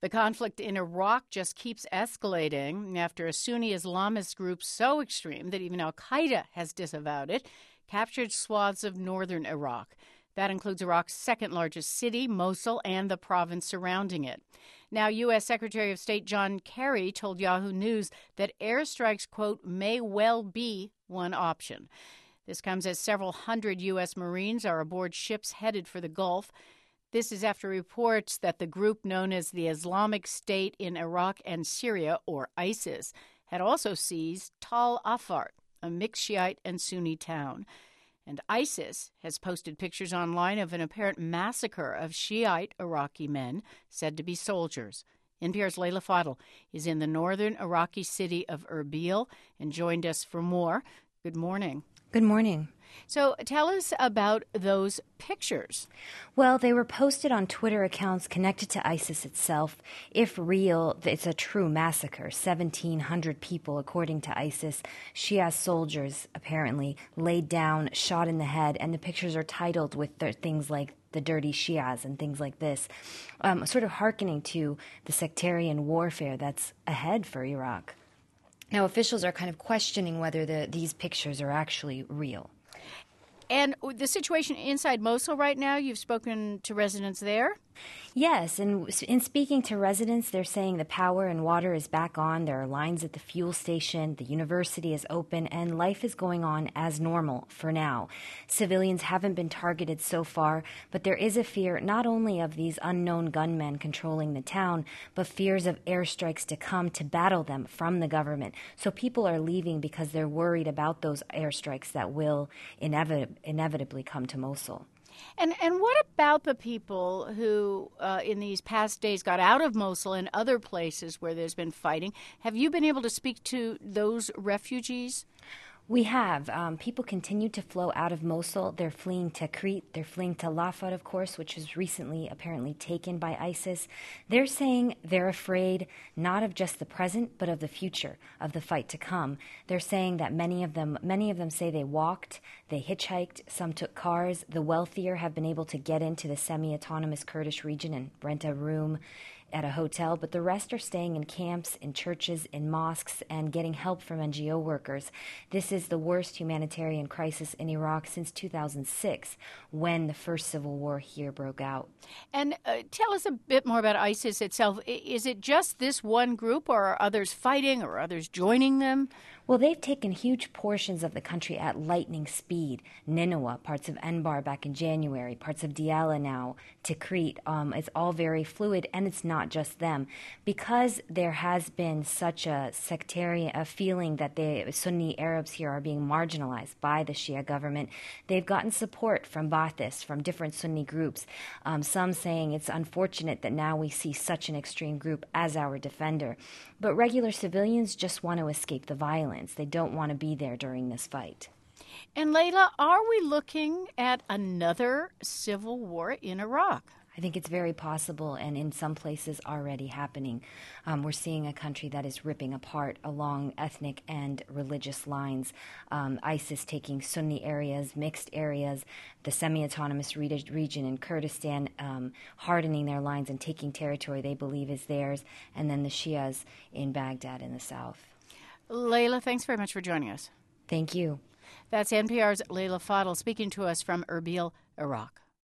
The conflict in Iraq just keeps escalating after a Sunni Islamist group so extreme that even al-Qaeda has disavowed it captured swaths of northern Iraq. That includes Iraq's second largest city, Mosul, and the province surrounding it. Now, U.S. Secretary of State John Kerry told Yahoo News that airstrikes, quote, may well be one option. This comes as several hundred U.S. Marines are aboard ships headed for the Gulf. This is after reports that the group known as the Islamic State in Iraq and Syria, or ISIS, had also seized Tal Afar, a mixed Shiite and Sunni town. And ISIS has posted pictures online of an apparent massacre of Shiite Iraqi men said to be soldiers. NPR's Leila Fadel is in the northern Iraqi city of Erbil and joined us for more. Good morning. Good morning. So tell us about those pictures. Well, they were posted on Twitter accounts connected to ISIS itself. If real, it's a true massacre. 1,700 people, according to ISIS. Shia soldiers, apparently, laid down, shot in the head, and the pictures are titled with things like the dirty Shias and things like this, sort of hearkening to the sectarian warfare that's ahead for Iraq. Now, officials are kind of questioning whether these pictures are actually real. And the situation inside Mosul right now, you've spoken to residents there? Yes, and in speaking to residents, they're saying the power and water is back on. There are lines at the fuel station, the university is open, and life is going on as normal for now. Civilians haven't been targeted so far, but there is a fear not only of these unknown gunmen controlling the town, but fears of airstrikes to come to battle them from the government. So people are leaving because they're worried about those airstrikes that will inevitably come to Mosul. And what about the people who, in these past days, got out of Mosul and other places where there's been fighting? Have you been able to speak to those refugees? We have. People continue to flow out of Mosul. They're fleeing Tikrit. They're fleeing Talafot, of course, which was recently apparently taken by ISIS. They're saying they're afraid not of just the present, but of the future, of the fight to come. They're saying that many of them say they walked, they hitchhiked, some took cars. The wealthier have been able to get into the semi-autonomous Kurdish region and rent a room at a hotel, but the rest are staying in camps, in churches, in mosques, and getting help from NGO workers. This is the worst humanitarian crisis in Iraq since 2006, when the first civil war here broke out. And tell us a bit more about ISIS itself. Is it just this one group, or are others fighting, or others joining them? Well, they've taken huge portions of the country at lightning speed. Nineveh, parts of Anbar back in January, parts of Diyala now, Tikrit. It's all very fluid, and it's not just them. Because there has been such a sectarian feeling that the Sunni Arabs here are being marginalized by the Shia government, they've gotten support from Ba'athis, from different Sunni groups. Some saying it's unfortunate that now we see such an extreme group as our defender. But regular civilians just want to escape the violence. They don't want to be there during this fight. And Leila, are we looking at another civil war in Iraq? I think it's very possible, and in some places already happening. We're seeing a country that is ripping apart along ethnic and religious lines. ISIS taking Sunni areas, mixed areas, the semi-autonomous region in Kurdistan, hardening their lines and taking territory they believe is theirs, and then the Shias in Baghdad in the south. Leila, thanks very much for joining us. Thank you. That's NPR's Leila Fadel speaking to us from Erbil, Iraq.